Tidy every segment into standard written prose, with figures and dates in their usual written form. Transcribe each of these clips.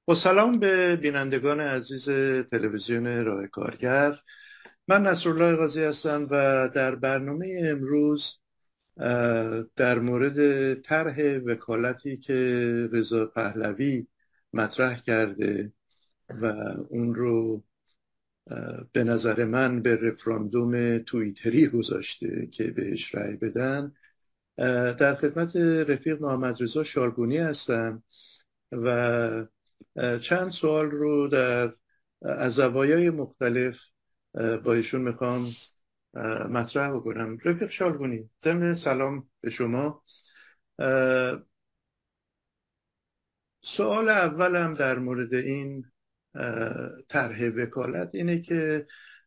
با سلام به بینندگان عزیز تلویزیون راه کارگر. من نصرالله قاضی هستم و در برنامه امروز در مورد طرح وکالتی که رضا پهلوی مطرح کرده و اون رو به نظر من به رفراندوم توییتری گذاشته که بهش رأی بدن، در خدمت رفیق محمدرضا شارگونی هستم و چند سوال رو از زوایای مختلف با ایشون میخوام مطرح بکنم. رفیق شارگونی، ضمن سلام به شما، سوال اولم در مورد این طرح وکالت اینه که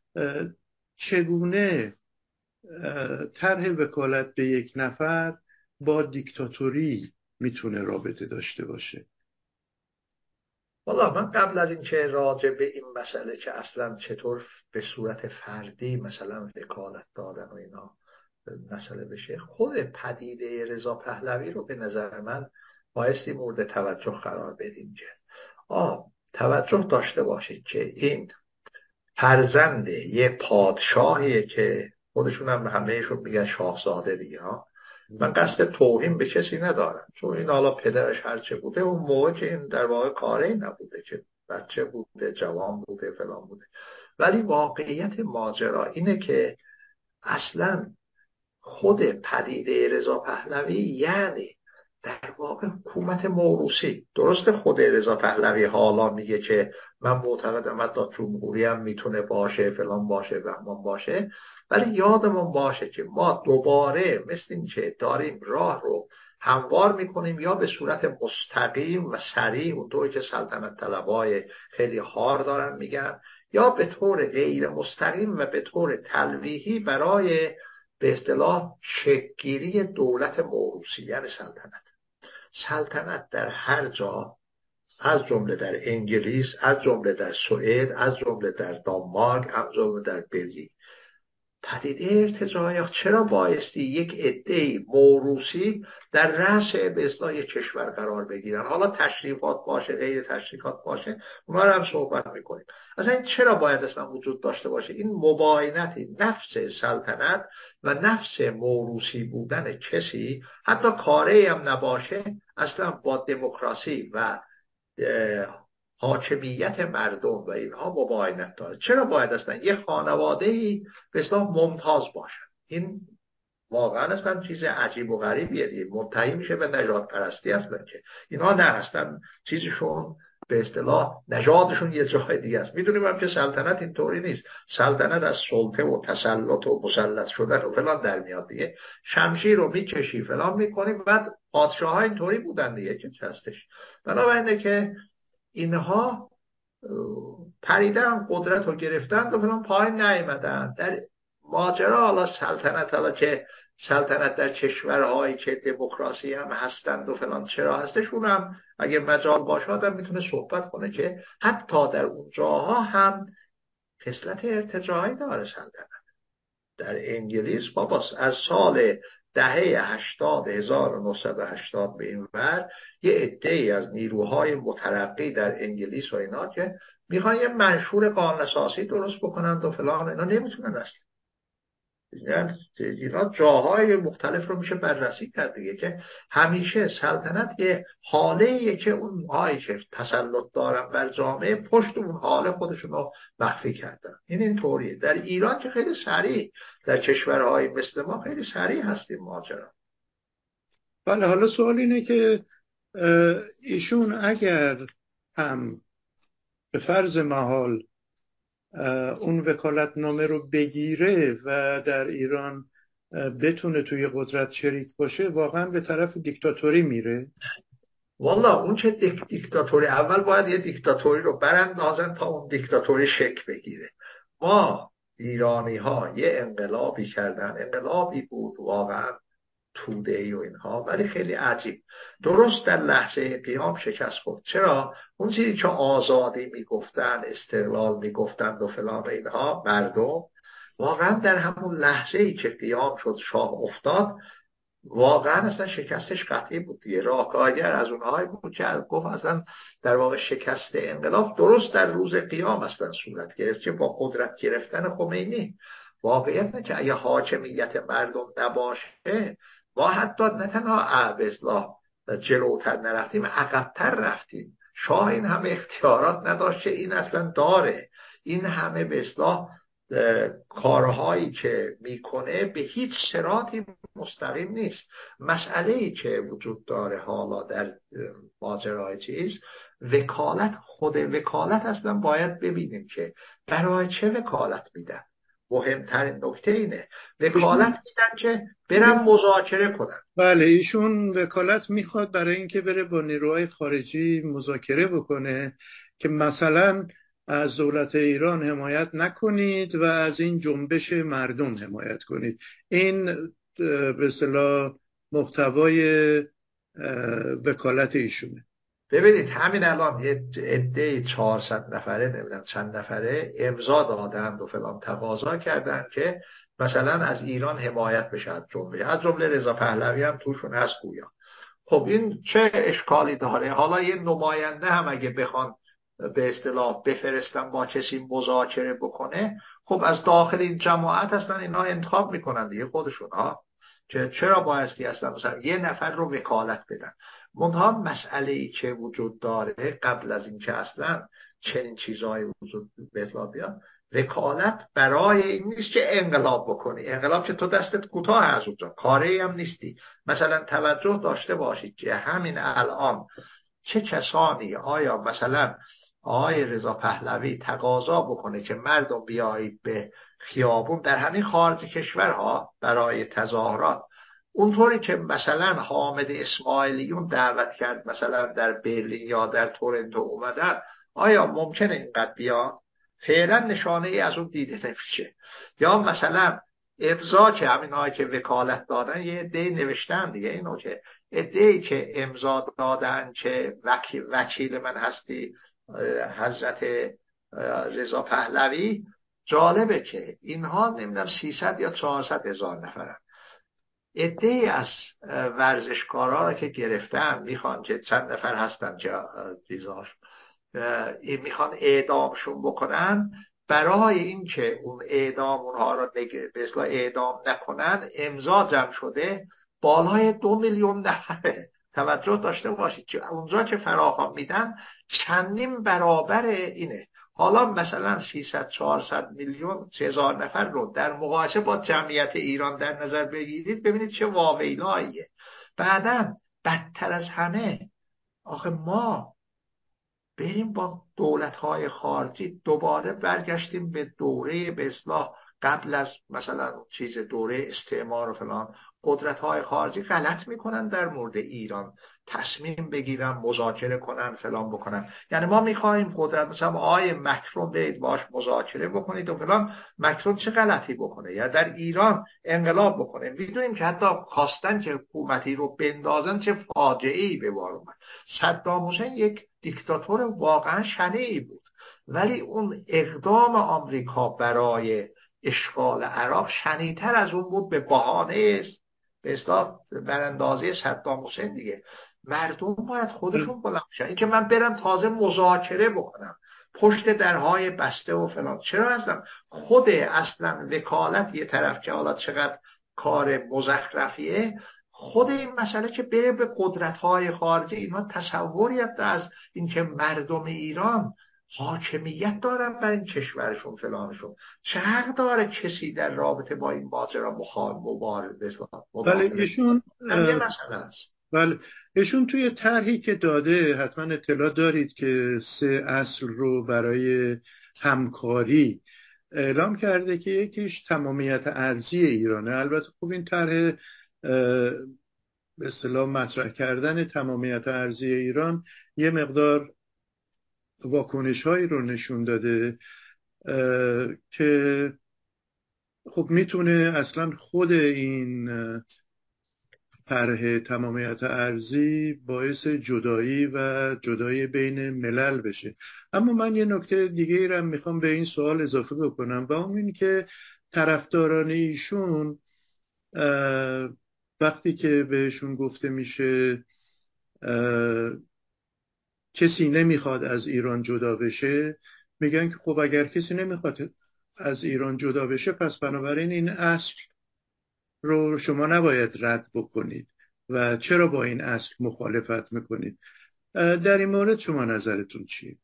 چگونه طرح وکالت به یک نفر با دیکتاتوری میتونه رابطه داشته باشه؟ والا من قبل از اینکه راجع به این مسئله که اصلا چطور به صورت فردی مثلا وکالت دادن و اینا مسئله بشه، خود پدیده رضا پهلوی رو به نظر من بایستی مورد توجه قرار بدیم. که توجه داشته باشید که این فرزند یه پادشاهیه که خودشون هم همهشون میگن شاهزاده دیگه ها. من قصد توهین به کسی ندارم، چون این حالا پدرش هرچه بوده اون موقع که این در واقع کاری نبوده، که بچه بوده، جوان بوده، فلان بوده. ولی واقعیت ماجرا اینه که اصلا خود پدیده رضا پهلوی یعنی در واقع حکومت موروثی. درسته خود رضا پهلوی حالا میگه که من معتقدم حتی جمهوری هم میتونه باشه، فلان باشه، بهمان باشه، ولی یادمون باشه که ما دوباره مثل این که داریم راه رو هموار میکنیم، یا به صورت مستقیم و سریع اونطوری که سلطنت طلبای خیلی هار دارن میگن، یا به طور غیر مستقیم و به طور تلویحی برای به اصطلاح شکل‌گیری دولت موروثی، یعنی سلطنت در هر جا، از جمله در انگلیس، از جمله در سوئد، از جمله در دانمارک، از جمله در بلژیک، پدیده ارتجاعی. چرا بایستی یک عده موروثی در رأس به اصطلاح یک کشور قرار بگیرن؟ حالا تشریفات باشه، غیر تشریفات باشه، اونا رو هم صحبت میکنیم. اصلا این چرا باید اصلا وجود داشته باشه؟ این مباینت نفس سلطنت و نفس موروثی بودن کسی، حتی کاری هم نباشه، اصلا با دموکراسی و حاکمیت مردم و اینها مباینت داره. چرا باید اصلا یه خانواده‌ای به اصطلاح ممتاز باشن؟ این واقعا اصلا چیز عجیب و غریبیه دیگه، منتهی میشه به نژاد پرستی اصلا. که اینا نه، اصلا چیزشون به اصطلاح نژادشون یه جای دیگه است. میدونیم هم که سلطنت اینطوری نیست. سلطنت از سلطه و تسلط و مسلط شدن و فلان در میاد دیگه. شمشیر رو میکشی فلان میکنیم، بعد پادشاه ها اینطوری بودن دیگه که هستش. بنابراینه که اینها پریدن، قدرت رو گرفتن و فلان، پایین نیامدن در ماجرا. حالا سلطنت، حالا که سلطنت در کشورهایی که دموکراسی هم هستند و فلان چرا هستش، اونم اگه مجال باشه آدم میتونه صحبت کنه که حتی در اون جاها هم خصلت ارتجاعی داره سلطنت. در انگلیس باباس از سال دهه 80 1980 به این ور یه عده‌ای از نیروهای مترقی در انگلیس و اینا که میخوان یه منشور قانون اساسی درست بکنند و فلان، اینا نمیتونن اصلا. یعنی اینا جاهای مختلف رو میشه بررسی کرد دیگه، که همیشه سلطنت یه حاله‌ایه که اون هایی که تسلط دارن بر جامعه پشت اون حال خودشون رو مخفی کردن. این طوریه. در ایران که خیلی سریع، در کشورهای مثل ما خیلی سریع هستیم ماجرا. بله، حالا سوال اینه که ایشون اگر هم به فرض محال اون وکالت نامه رو بگیره و در ایران بتونه توی قدرت شریک باشه، واقعا به طرف دیکتاتوری میره؟ والا اون چه دیکتاتوری، اول باید یه دیکتاتوری رو براندازن تا اون دیکتاتوری شکل بگیره. ما ایرانی ها یه انقلابی کردن، انقلابی بود واقعا توده ای و اینها، ولی خیلی عجیب. درست در لحظه قیام شکست خورد. چرا؟ اون چیزی که آزادی میگفتن، استقلال میگفتن و فلان اینها، مردم واقعا در همون لحظه ای که قیام شد، شاه افتاد، واقعا اصلا شکستش قطعی بود دیگه. راهکارگر از اونهایی بود که گفت اصلا در واقع شکست انقلاب درست در روز قیام اصلا صورت گرفت، که با قدرت گرفتن خمینی. واقعیت نه که اگه حاکمیت مردم نباشه، ما حتی نه تنها به اصطلاح جلوتر نرفتیم، عقبتر رفتیم. شاه این همه اختیارات نداشت، این اصلا داره. این همه به اصطلاح کارهایی که میکنه به هیچ صراطی مستقیم نیست. مسئله ای که وجود داره حالا در ماجرای چیز، وکالت، خود وکالت اصلا باید ببینیم که برای چه وکالت میدن. مهمترین نکته اینه، وکالت میدن که برن مذاکره کنن. بله، ایشون وکالت میخواد برای اینکه بره با نیروهای خارجی مذاکره بکنه که مثلا از دولت ایران حمایت نکنید و از این جنبش مردم حمایت کنید. این به اصطلاح محتوای وکالت ایشونه. ببینید همین الان یه عده 400 نفره، نمیدونم چند نفره، امضا دادند و فلان تقاضا کردند که مثلا از ایران حمایت بشه از جمله، رضا پهلوی هم توشون هست گویا. خب این چه اشکالی داره؟ حالا یه نماینده هم اگه بخوان به اصطلاح بفرستن با کسی مذاکره بکنه، خب از داخل این جماعت اصلا اینا انتخاب میکنن دیگه خودشون ها. چرا بایستی اصلا مثلا یه نفر رو وکالت بدن؟ منتها مسئله ای که وجود داره قبل از اینکه اصلا چنین چیزهایی وجود به اطلاع بیاد، وکالت برای این نیست که انقلاب بکنی. انقلاب که تو دستت کوتاه از اونجا، کاری هم نیستی. مثلا توجه داشته باشید که همین الان چه کسانی، آیا مثلا آقای رضا پهلوی تقاضا بکنه که مردم بیایید به خیابون در همین خارج کشورها برای تظاهرات، اونطوری که مثلا حامد اسماعیلیون دعوت کرد مثلا در برلین یا در تورنتو اومدن، آیا ممکنه اینقدر بیان؟ فعلا نشانه ای از اون دیده نمیشه. یا مثلا امضا که همین هایی که وکالت دادن یه عده نوشتن دیگه، اینو که عده‌ای که امضا دادن که وکیل من هستی حضرت رضا پهلوی، جالبه که اینها نمیدونم 300 یا 400 هزار نفرن. عده‌ای از ورزشکارا رو که گرفتن میخوان که چند نفر هستن که چیزاش میخوان اعدامشون بکنن، برای اینکه اون اعدام اونها رو به اصطلاح اعدام نکنن امضا جمع شده بالای 2 میلیون نفره. توجه داشته باشید که اونجا که فراخوان میدن چندین برابر اینه. حالا مثلا 300 400 میلیون هزار نفر رو در مقایسه با جمعیت ایران در نظر بگیرید، ببینید چه واویلاییه. بعدن بدتر از همه، آخه ما بریم با دولت‌های خارجی دوباره برگشتیم به دوره به اصلاح قبل از مثلا چیز دوره استعمار و فلان. قدرت‌های خارجی غلط میکنن در مورد ایران، تصمیم بگیرن مذاکره کنن فلان بکنن. یعنی ما میخوایم قدرت مثلا آقای مکرون برید باش مذاکره بکنید و فلان، مکرون چه غلطی بکنه یا در ایران انقلاب بکنه؟ میدونیم که حتی خواستن که حکومتی رو بندازن چه فاجعه‌ای به بار اومد. صدام حسین یک دیکتاتور واقعا شنیعی بود، ولی اون اقدام آمریکا برای اشغال عراق شنیع‌تر از اون بود، به بهانه به اصطلاح براندازی صدام حسین دیگه. مردم باید خودشون بلند شن. این که من برم تازه مذاکره بکنم پشت درهای بسته و فلان، چرا هستم؟ خود اصلا وکالت یه طرف که حالا چقدر کار مزخرفیه، خود این مسئله که بره به قدرت‌های خارجی، اینا تصوری از اینکه مردم ایران حاکمیت دارن بر این کشورشون فلانشون، چه حق داره کسی در رابطه با این ماجرا بله مداخله کنه؟ ایشون هم یه مسئله است. بله ایشون توی طرحی که داده حتما اطلاع دارید که 3 اصل رو برای همکاری اعلام کرده که یکیش تمامیت ارضی ایرانه. البته خب این طرح به اصطلاح مطرح کردن تمامیت ارضی ایران یه مقدار واکنش هایی رو نشون داده که خب میتونه اصلا خود این طرح تمامیت ارضی باعث جدایی بین ملل بشه. اما من یه نکته دیگه ای رو میخوام به این سوال اضافه بکنم و اون این که طرفداران ایشون وقتی که بهشون گفته میشه کسی نمیخواد از ایران جدا بشه، میگن که خب اگر کسی نمیخواد از ایران جدا بشه، پس بنابراین این اصل رو شما نباید رد بکنید و چرا با این اصل مخالفت میکنید؟ در این مورد شما نظرتون چیه؟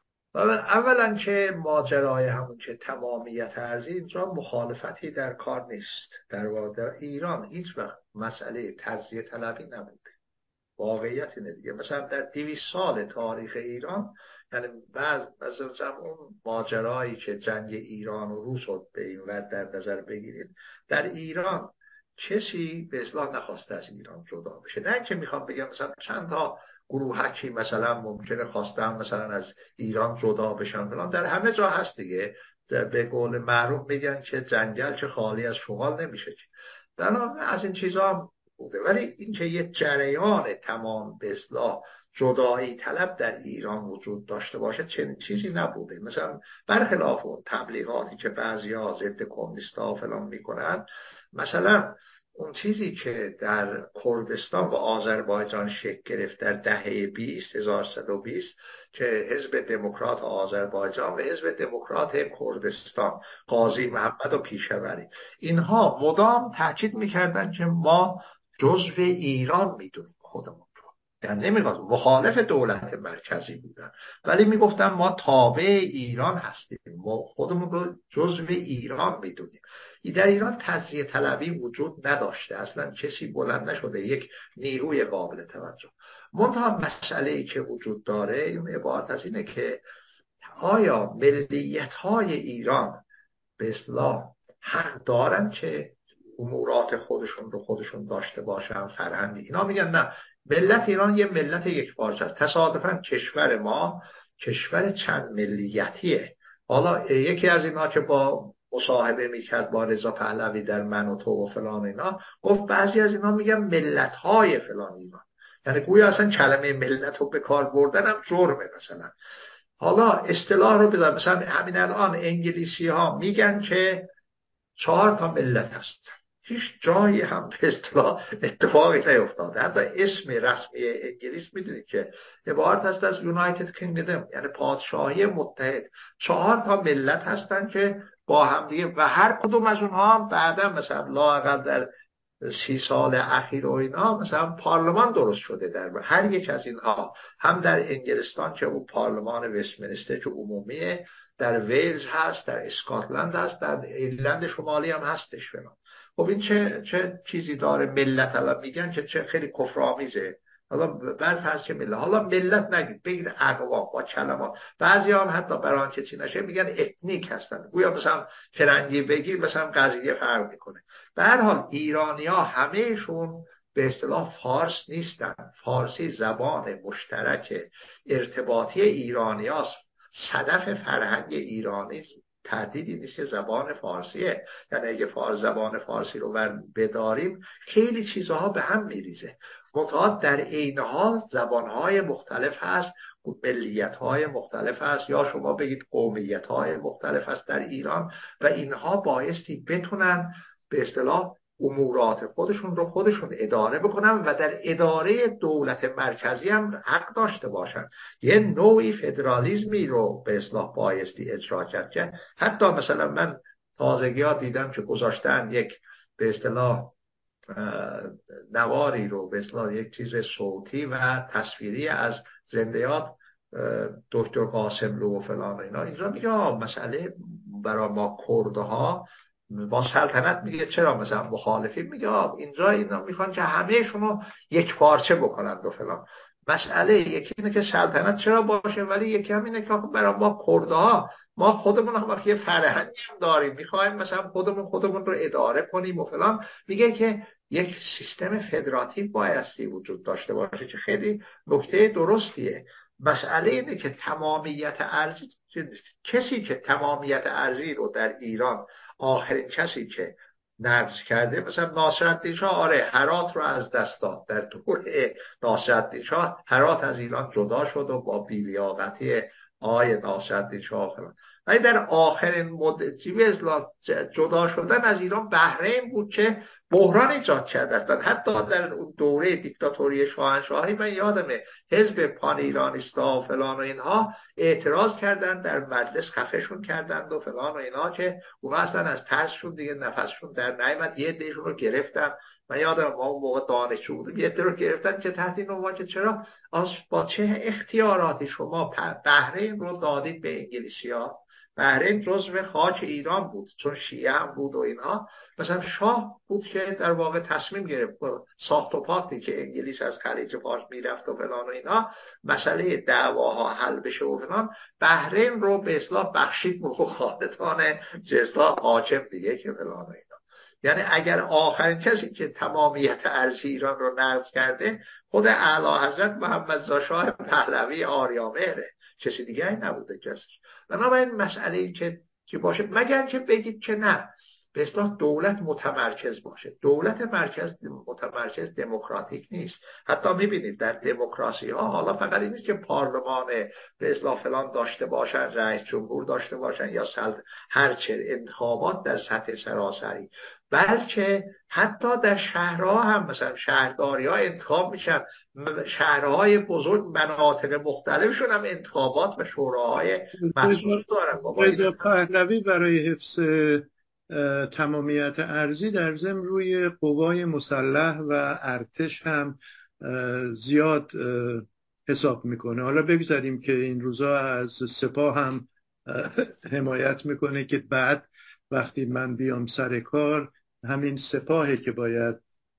اولا که ماجرای همون که تمامیت ارضی، اینجا مخالفتی در کار نیست. در واقع ایران هیچ وقت مسئله تجزیه طلبی نبود. واقعیت اینه دیگه. مثلا در 200 سال تاریخ ایران، یعنی مثلا اون ماجرایی که جنگ ایران و روس رو به این ور در نظر بگیرید، در ایران کسی به اصلاح نخواسته از ایران جدا بشه. نه که میخوام بگم مثلا چند تا گروهکی مثلا ممکنه خواستن مثلا از ایران جدا بشن فلان، در همه جا هست دیگه. به قول معروف میگن که جنگل که خالی از شغال نمیشه. در از این چیزا بوده، ولی اینکه یه جریان تمام به اصلاح جدایی طلب در ایران وجود داشته باشه چنین چیزی نبوده. مثلا برخلاف اون تبلیغاتی که بعضیا ضد کمونیستا فلان میکنن، مثلا اون چیزی که در کردستان و آذربایجان شکل گرفت در دهه 1120 که حزب دموکرات آذربایجان و حزب دموکرات کردستان، قاضی محمد و پیشوری، اینها مدام تاکید میکردن که ما جزو ایران میدونیم خودمون رو. یعنی نمیگفتن مخالف دولت مرکزی بودن، ولی میگفتن ما تابع ایران هستیم، ما خودمون رو جزو ایران میدونیم. در ایران تجزیه طلبی وجود نداشته، اصلا کسی بلند نشده یک نیروی قابل توجه. منتها مسئله ای که وجود داره این عبارت از اینه که آیا ملیت های ایران به اصطلاح حق دارن که امورات خودشون رو خودشون داشته باشن، فرهنگی. اینا میگن نه، ملت ایران یه ملت یک پارچه است. تصادفاً کشور ما کشور چند ملیتیه. حالا یکی از اینا که با مصاحبه میکرد با رضا پهلوی در من و تو و فلان اینا، گفت بعضی از اینا میگن ملت های فلان ایران، یعنی گویا اصلا کلمه ملت رو به کار بردن هم جرمه. مثلا حالا اصطلاح رو بذار، مثلا همین الان انگلیسی ها میگن که 4 تا ملت هست. هیچ جایی هم به اصطلاح اتفاقی نیفتاده. حتی اسم رسمی انگلیس میدونید که عبارت هست از یونایتد کینگدم، یعنی پادشاهی متحد. 4 تا ملت هستن که با هم دیگه، و هر کدوم از اونها هم بعدا مثلا لااقل در 30 سال اخیر و اینا مثلا پارلمان درست شده در هر یک از اینها. هم در انگلستان که اون پارلمان وستمینستر که عمومیه، در ویلز هست، در اسکاتلند هست، در ایرلند شمالی هم هستش فلان. خب این چه چیزی داره؟ ملت الان میگن که چه خیلی کفرآمیزه. حالا برفرض که ملت، حالا ملت نگید، بگید اقوام با کلمات. بعضی هم حتی برای آنکه چی نشه میگن اتنیک هستن، گویا مثلا فرنگی بگید مثلا قضیه فرق میکنه. به هر حال ایرانی ها همهشون به اصطلاح فارس نیستن. فارسی زبان مشترک ارتباطی ایرانی هاست. صدف فرهنگ ایرانی تردیدی نیست که زبان فارسیه. یعنی اگه زبان فارسی رو بداریم خیلی چیزها به هم میریزه. منتها در عین حال زبانهای مختلف هست، ملیت‌های مختلف هست، یا شما بگید قومیت‌های مختلف هست در ایران، و اینها بایستی بتونن به اصطلاح امورات خودشون رو خودشون اداره بکنن و در اداره دولت مرکزی هم حق داشته باشن. یه نوعی فدرالیزمی رو به اصطلاح بایستی اجرا کرد که حتی مثلا من تازگی ها دیدم که گذاشتن یک به اصطلاح نواری رو، به اصطلاح یک چیز صوتی و تصویری از زندیات دکتر قاسملو و فلان اینا. اینجا میگه مسئله برای ما کردها با سلطنت، میگه چرا مثلا مخالفی، میگه اینجا اینا میخوان که همهشون رو یک پارچه بکنند و فلان. مسئله یکی اینه که سلطنت چرا باشه، ولی یکی هم اینه که برای ما کردها، ما خودمون هم یه فرهنگی هم داریم، میخوایم مثلا خودمون رو اداره کنیم و فلان. میگه که یک سیستم فدراتیو بایستی وجود داشته باشه، که خیلی نکته درستیه. مسئله اینه که تمامیت ارضی، کسی که تمامیت ارضی رو در ایران، آخرین کسی که نقض کرده مثلا ناصرالدین شاه، آره هرات رو از دست داد. در دوره ناصرالدین شاه هرات از ایران جدا شد و با بی‌لیاقتی آقای ناصرالدین شاه فلان. ولی در آخرین مدتی اصلاح جدا شدن از ایران بحرین بود که بحران ایجاد کرده. حتی در اون دوره دیکتاتوری شاهنشاهی من یادمه حزب پان ایرانیستا و فلان و اینها اعتراض کردن در مجلس، خفهشون کردند و فلان و اینا، که اونا اصلا از ترسشون دیگه نفسشون در نیامد. یه عدهشون رو گرفتن. من یادم ما اون موقع دانشجو بودیم، یه عده رو گرفتن که تحت این عنوان که چرا با چه اختیاراتی شما بحرین رو دادید به انگلیسی‌ها. بحرین جزو خاک ایران بود چون شیعه هم بود و اینها. مثلا شاه بود که در واقع تصمیم گرفت ساخت و پاختی که انگلیس از خلیج فارس میرفت و فلان و اینا، مسئله دعواها حل بشه و فلان، بحرین رو به اصلاح بخشید به خالدان جزلا حاکم دیگه که فلان و اینا. یعنی اگر آخرین کسی که تمامیت ارضی ایران رو نقض کرده خود اعلی حضرت محمد رضا شاه پهلوی آریامهره، کسی دیگه نبوده کسی. بنابراین مسئله این که باشه، مگر که بگید که نه به اصطلاح دولت متمرکز باشه. دولت متمرکز دموکراتیک نیست. حتی میبینید در دموکراسی ها حالا فقط این نیست که پارلمان به اصطلاح فلان داشته باشن، رئیس جمهور داشته باشن یا هرچه انتخابات در سطح سراسری، بلکه حتی در شهرها هم مثلا شهرداری ها انتخاب میشن. شهرهای بزرگ مناطق مختلفشون هم انتخابات و شوراهای مخصوص دارن. بابا این رضا پهلوی برای حفظ تمامیت ارضی در ضمن روی قوای مسلح و ارتش هم زیاد حساب میکنه. حالا بگذاریم که این روزا از سپاه هم حمایت میکنه که بعد وقتی من بیام سر کار همین سپاهه که باید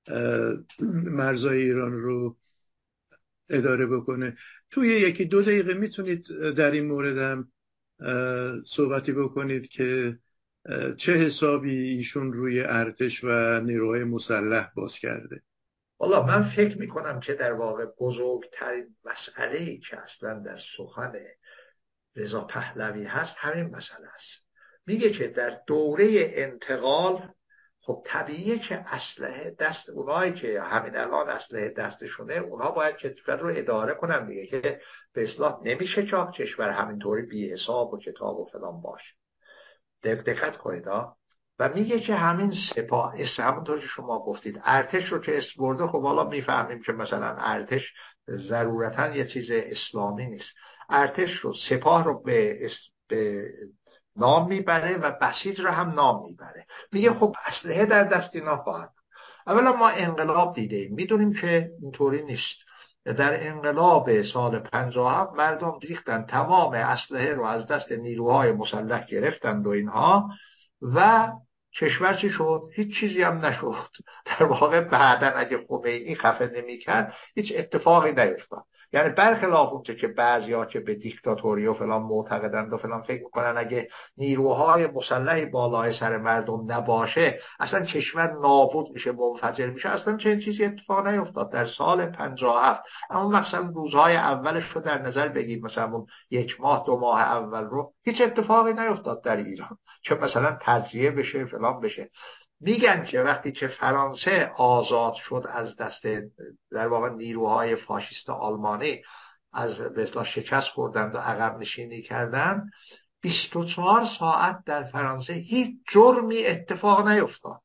مرزای ایران رو اداره بکنه. توی یکی دو دقیقه میتونید در این مورد هم صحبتی بکنید که چه حسابی ایشون روی ارتش و نیروهای مسلح باز کرده؟ والا من فکر میکنم که در واقع بزرگترین مسئله‌ای که اصلا در سخن رضا پهلوی هست همین مسئله است. میگه که در دوره انتقال خب طبیعیه که اسلحه دست اونایی که همین الان اسلحه دستشونه، اونا باید کشور رو اداره کنن دیگه، که به اصلاح نمیشه که کشور همینطوری بی حساب و کتاب و فلان باشه. دقت کنید ها. و میگه که همین سپاه، همونطور که شما گفتید ارتش رو که اسم برده، خب حالا میفهمیم که مثلا ارتش ضرورتا یه چیز اسلامی نیست. ارتش رو، سپاه رو به نام میبره و بسیج رو هم نام میبره. میگه خب اسلحه در دست اینا خواهد. اولا ما انقلاب دیدیم، میدونیم که اینطوری نیست. در انقلاب سال 57 مردم ریختن تمام اسلحه رو از دست نیروهای مسلح گرفتند و اینها، و کشور چی شد؟ هیچ چیزی هم نشد. در واقع بعدا اگه خمینی خفه نمی‌کرد هیچ اتفاقی نیفتاد. یعنی برخلاف اون که بعضیا که به دیکتاتوری و فلان معتقدند و فلان فکر میکنن اگه نیروهای مسلحی بالای سر مردم نباشه اصلا کشور نابود میشه، منفجر میشه، اصلا چنین چیزی اتفاق نیفتاد. در سال 57 اما مثلا روزهای اولش رو در نظر بگید، مثلا اون یک ماه دو ماه اول رو، هیچ اتفاقی نیفتاد در ایران که مثلا تجزیه بشه فلان بشه. میگن که وقتی که فرانسه آزاد شد از دست در واقع نیروهای فاشیست آلمانی، از به اصطلاح شکست خوردند و عقب نشینی کردند، 24 ساعت در فرانسه هیچ جرمی اتفاق نیفتاد.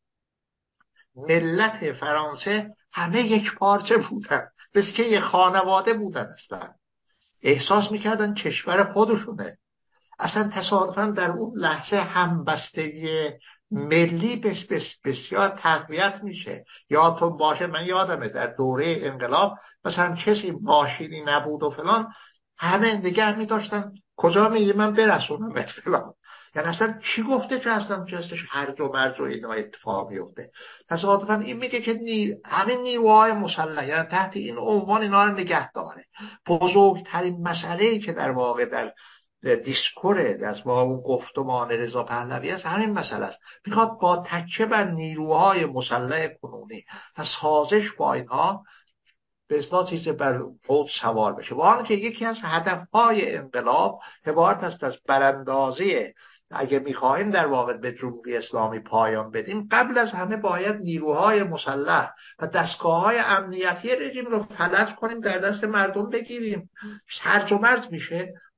ملت فرانسه همه یک پارچه بودن، بس که یه خانواده بودن، اصلا احساس میکردن کشور خودشونه. اصلا تصادفا در اون لحظه همبستگی ملی بسیار تقویت میشه. یادتون باشه، من یادمه در دوره انقلاب مثلا کسی ماشینی نبود و فلان، همه نگه میداشتن کجا میری من برسونمت فلان. یعنی اصلا کی گفته که اصلا جستش هرج و مرج و اینا اتفاق میفته؟ تصادفا این میگه که همین نیروهای مسلح یعنی تحت این عنوان اینا رو نگه داره. بزرگترین مسئله‌ای که در واقع در دیسکور از با اون گفتمان رضا پهلوی است همین مسئله است. میخواد با تکیه بر نیروهای مسلح کنونی و سازش با اینها به اصطلاح چیز بر فوج سوار بشه. و آن که یکی از هدفهای انقلاب عبارت است از براندازی، اگه میخواهیم در واقع به جمهوری اسلامی پایان بدیم، قبل از همه باید نیروهای مسلح و دستگاه‌های امنیتی رژیم رو فلج کنیم، در دست مردم بگیریم. هرج و مرج میشه.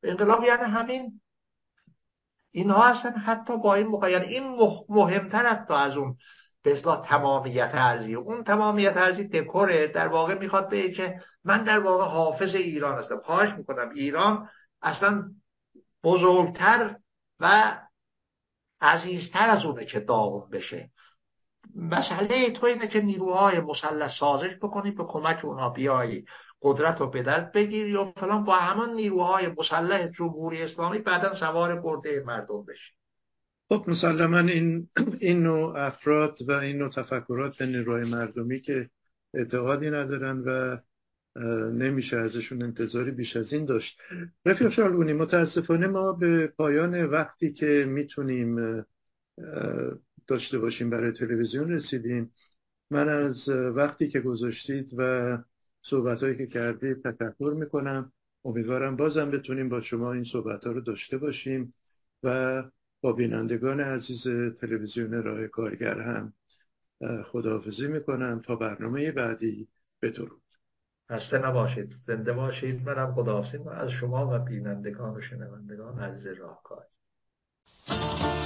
انقلاب یعنی همین. اینها هستن حتی با این یعنی این مهمتر حتی از اون به اصطلاح تمامیت ارضی. اون تمامیت ارضی دکوره، در واقع میخواد بگه که من در واقع حافظ ایران هستم. خواهش میکنم ایران اصلا بزرگتر و عزیزتر از اونه که داغون بشه. مسئله تو اینه که نیروهای مسلح سازش بکنی، به کمک اونها بیایی قدرت رو به دست بگیری یا فلان، با همان نیروهای مسلح جمهوری اسلامی بعدا سوار گرده مردم بشی. خب مسلما این نوع افراد و این نوع تفکرات به نیروهای مردمی که اعتقادی ندارن و نمیشه ازشون انتظاری بیش از این داشت. رفیق شالگونی، متاسفانه ما به پایان وقتی که میتونیم داشته باشیم برای تلویزیون رسیدیم. من از وقتی که گذاشتید و صحبتهایی که کردید تشکر میکنم. امیدوارم بازم بتونیم با شما این صحبتها رو داشته باشیم و با بینندگان عزیز تلویزیون راه کارگر هم خداحافظی میکنم تا برنامه بعدی. بدرود. خسته نباشید، زنده باشید. منم خداحافظی از شما و بینندگان و شنوندگان عزیز راهکار.